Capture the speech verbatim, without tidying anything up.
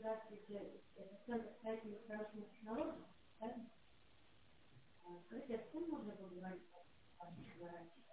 Здравствуйте, это Центр строительных и промышленных технологий, правильно? А, Скажите, а с кем можно поговорить о вашей гарантии?